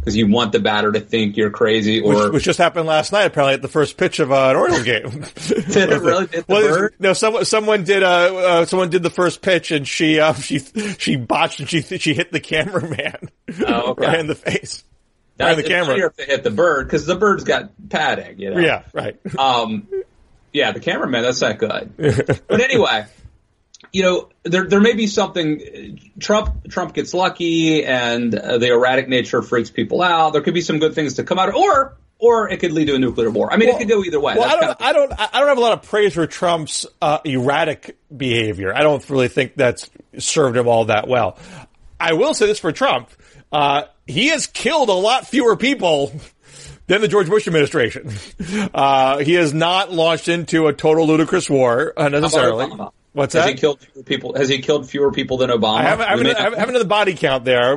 S2: because you want the batter to think you're crazy, or
S3: which just happened last night, apparently at the first pitch of an Orioles game.
S2: Did it really hit the bird?
S3: No, someone did the first pitch, and she botched, and she hit the cameraman right in the face.
S2: That's
S3: the camera.
S2: If they hit the bird, because the bird's got padding, you know.
S3: Yeah, right.
S2: Yeah, the cameraman, that's not good. But anyway, you know, there may be something. Trump gets lucky, and the erratic nature freaks people out. There could be some good things to come out, or it could lead to a nuclear war. I mean, it could go either way.
S3: Well, I don't have a lot of praise for Trump's erratic behavior. I don't really think that's served him all that well. I will say this for Trump. He has killed a lot fewer people than the George Bush administration. He has not launched into a total ludicrous war necessarily. What's that?
S2: Has he killed fewer people than Obama?
S3: I haven't done the body count there.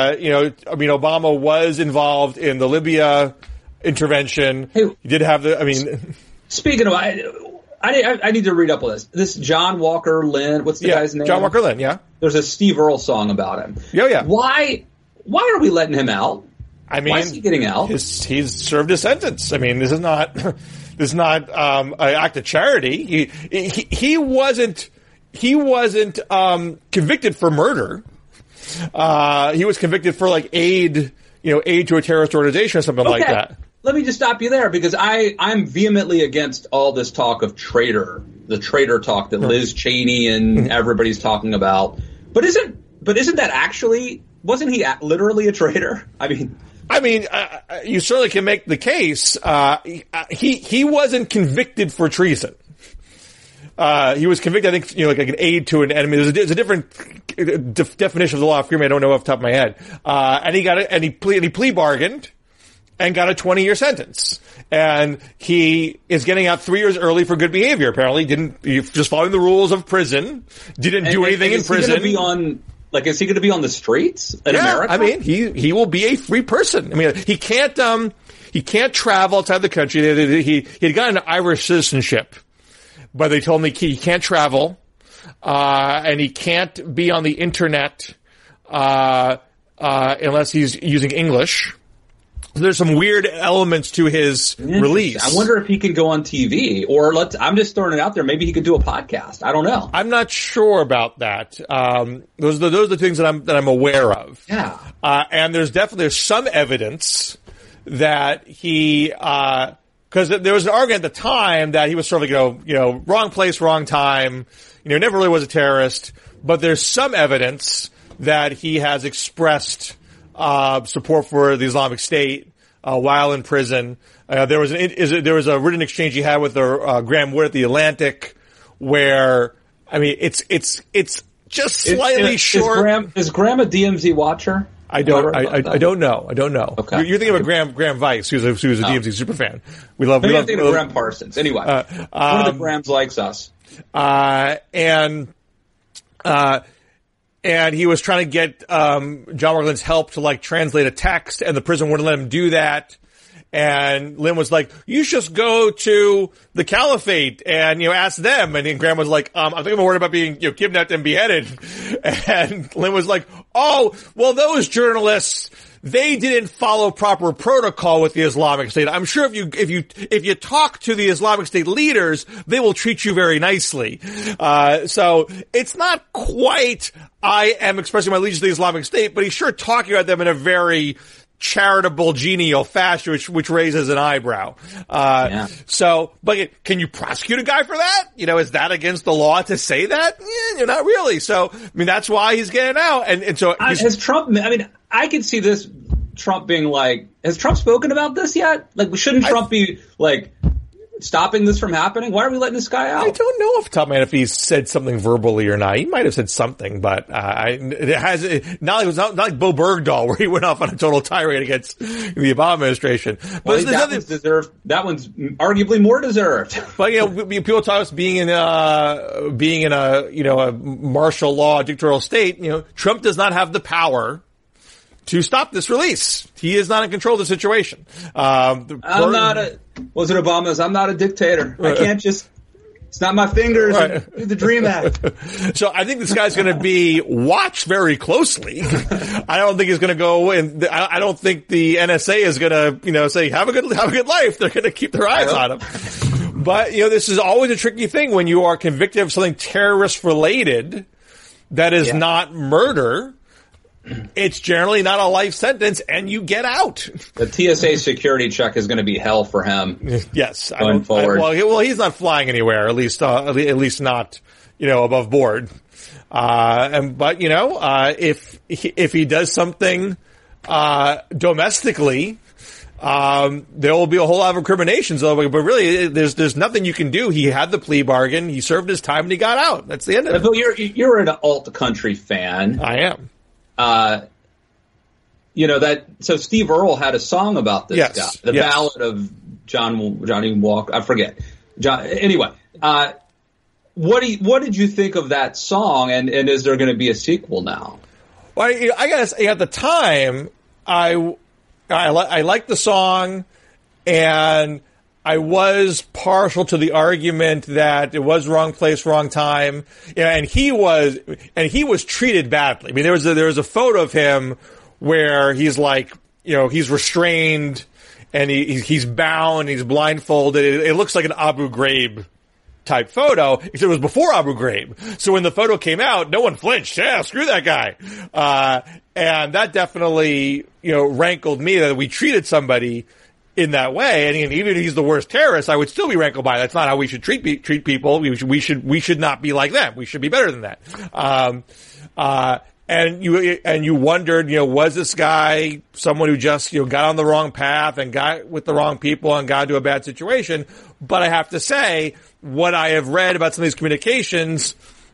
S3: Obama was involved in the Libya intervention. He did have
S2: speaking of, I need to read up on this. This John Walker Lynn, what's the guy's name?
S3: John Walker Lynn, yeah.
S2: There's a Steve Earle song about him.
S3: Yeah.
S2: Why are we letting him out? I mean, why is he getting out?
S3: He's served his sentence. I mean, this is not an act of charity. He wasn't convicted for murder. He was convicted for like aid to a terrorist organization or something like that.
S2: Let me just stop you there, because I'm vehemently against all this talk of the traitor talk that Liz Cheney and everybody's talking about. But isn't that actually, wasn't he literally a traitor? I mean,
S3: you certainly can make the case. He wasn't convicted for treason. He was convicted, I think, like an aid to an enemy. There's a different definition of the law of freedom I don't know off the top of my head. And he plea bargained and got a 20-year sentence. And he is getting out 3 years early for good behavior. Apparently, just following the rules of prison. Didn't do anything in prison.
S2: Is he going to be on the streets in America?
S3: I mean, he will be a free person. I mean, he can't travel outside the country. He had gotten an Irish citizenship, but they told him he can't travel, and he can't be on the internet, unless he's using English. So there's some weird elements to his release.
S2: I wonder if he can go on TV, or I'm just throwing it out there. Maybe he could do a podcast. I don't know.
S3: I'm not sure about that. Those are the things that I'm aware of.
S2: Yeah.
S3: And there's some evidence that he, because there was an argument at the time that he was sort of wrong place, wrong time. Never really was a terrorist. But there's some evidence that he has expressed support for the Islamic State while in prison. There was a written exchange he had with Graham Wood at the Atlantic, where it's just slightly short.
S2: Is Graham a DMZ watcher?
S3: I don't know.
S2: Okay.
S3: You're thinking of Graham Weiss, who's a DMZ superfan. We love
S2: Graham Parsons. Anyway, one of the Grahams likes us.
S3: And he was trying to get John Walker Lynn's help to translate a text, and the prison wouldn't let him do that. And Lynn was like, "You should go to the Caliphate and ask them." And Graham was like, "I think I'm worried about being kidnapped and beheaded." And Lynn was like, "Oh, well, those journalists, they didn't follow proper protocol with the Islamic State. I'm sure if you talk to the Islamic State leaders, they will treat you very nicely." So it's not quite I am expressing my allegiance to the Islamic State, but he's sure talking about them in a very charitable, genial fashion, which raises an eyebrow. So, but can you prosecute a guy for that? Is that against the law to say that? Yeah, not really. So, that's why he's getting out. And so
S2: has Trump, I could see this Trump being has Trump spoken about this yet? Shouldn't Trump be stopping this from happening? Why are we letting this guy out?
S3: I don't know off the top of my head if he's said something verbally or not. He might have said something, but it was not like Bo Bergdahl, where he went off on a total tirade against the Obama administration. But
S2: that one's arguably more deserved.
S3: But people talk about being in a martial law dictatorial state. Trump does not have the power to stop this release. He is not in control of the situation.
S2: Was it Obama's? I'm not a dictator. I can't just It's not my fingers.
S3: Right.
S2: Do the Dream Act.
S3: So I think this guy's going to be watched very closely. I don't think he's going to go and I don't think the NSA is going to, say, have a good life. They're going to keep their eyes on him. But, this is always a tricky thing when you are convicted of something terrorist related that is not murder. It's generally not a life sentence, and you get out.
S2: The TSA security check is going to be hell for him.
S3: Yes,
S2: going forward.
S3: Well, he's not flying anywhere, at least not, above board. If he does something domestically, there will be a whole lot of incriminations. But really, there's nothing you can do. He had the plea bargain. He served his time, and he got out. That's the end of it.
S2: Bill, you're an alt country fan.
S3: I am.
S2: So Steve Earle had a song about this guy, the ballad of Johnny Walker. I forget. Anyway, what did you think of that song? And is there going to be a sequel now?
S3: Well, I gotta say, at the time, I liked the song, and I was partial to the argument that it was wrong place, wrong time. Yeah, and he was treated badly. I mean, there was a photo of him where he's like, he's restrained and he's bound, he's blindfolded. It looks like an Abu Ghraib type photo, except it was before Abu Ghraib. So when the photo came out, no one flinched. Yeah, screw that guy. And that definitely, rankled me that we treated somebody in that way, and even if he's the worst terrorist, I would still be rankled by it. That's not how we should treat people. We should not be like them. We should be better than that. And you wondered, was this guy someone who just got on the wrong path and got with the wrong people and got into a bad situation? But I have to say, what I have read about some of these communications,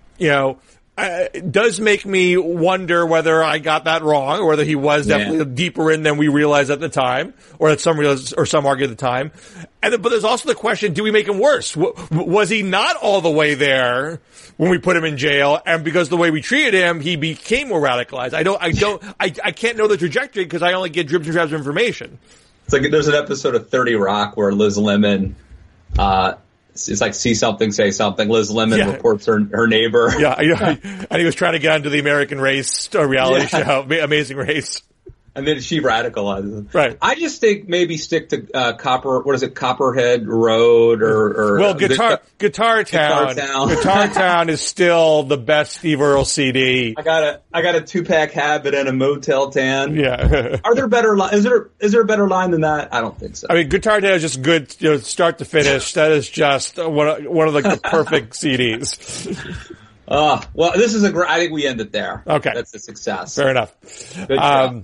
S3: does make me wonder whether I got that wrong, or whether he was definitely deeper in than we realized at the time, or that some argue at the time. But there's also the question: do we make him worse? Was he not all the way there when we put him in jail? And because the way we treated him, he became more radicalized. I can't know the trajectory because I only get dribs and drabs of information.
S2: It's like there's an episode of 30 Rock where Liz Lemon, it's like see something, say something. Liz Lemon reports her neighbor.
S3: Yeah, and he was trying to get onto the American Race reality show, Amazing Race.
S2: And then she radicalizes him.
S3: Right.
S2: I just think maybe stick to Copperhead Road or
S3: Guitar Town. Guitar Town is still the best Steve Earle CD.
S2: I got a 2-pack habit and a Motel Tan.
S3: Yeah.
S2: Are there better is there a better line than that? I don't think so.
S3: I mean, Guitar Town is just good, start to finish. That is just one of the perfect CDs.
S2: Well, this is I think we end it there.
S3: Okay.
S2: That's a success.
S3: Fair enough.
S2: Good job.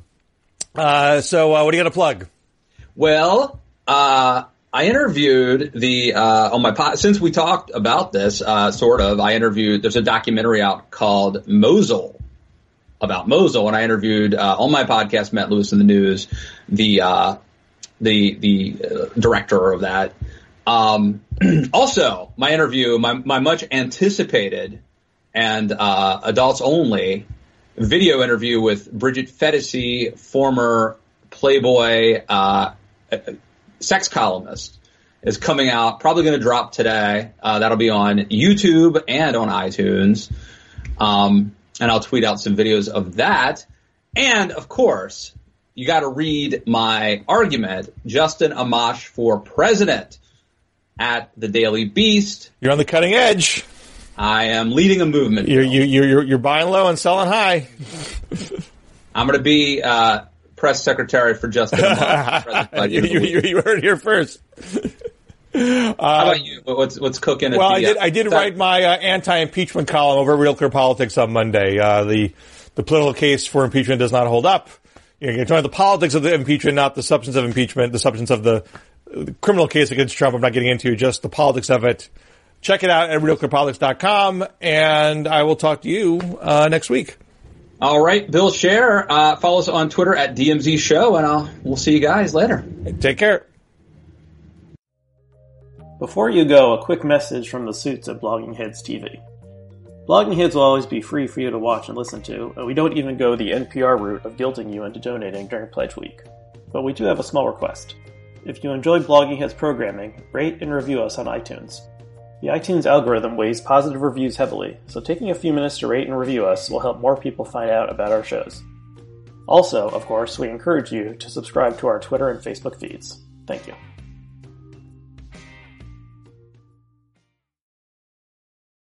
S3: So what do you got to plug?
S2: Well, I interviewed on my since we talked about this, I interviewed, there's a documentary out called Mosul, about Mosul, and I interviewed, on my podcast, Matt Lewis in the News, the director of that. Also, my interview, my much anticipated and, adults only video interview with Bridget Phetasy, former Playboy sex columnist, is coming out. Probably going to drop today. That'll be on YouTube and on iTunes. And I'll tweet out some videos of that. And, of course, you got to read my argument, Justin Amash for president, at the Daily Beast.
S3: You're on the cutting edge.
S2: I am leading a movement.
S3: You're buying low and selling high.
S2: I'm going to be press secretary for Justin Amash.
S3: You heard it here first.
S2: How about you? What's cooking?
S3: Well, I did write my anti-impeachment column over at Real Clear Politics on Monday. The political case for impeachment does not hold up. You're talking about the politics of the impeachment, not the substance of impeachment, the substance of the criminal case against Trump. I'm not getting into just the politics of it. Check it out at realclearpolitics.com, and I will talk to you next week.
S2: All right, Bill Scher. Follow us on Twitter at DMZ Show, and we'll see you guys later.
S3: Take care.
S4: Before you go, a quick message from the suits at Blogging Heads TV. Blogging Heads will always be free for you to watch and listen to, and we don't even go the NPR route of guilting you into donating during Pledge Week. But we do have a small request. If you enjoy Blogging Heads programming, rate and review us on iTunes. The iTunes algorithm weighs positive reviews heavily, so taking a few minutes to rate and review us will help more people find out about our shows. Also, of course, we encourage you to subscribe to our Twitter and Facebook feeds. Thank you.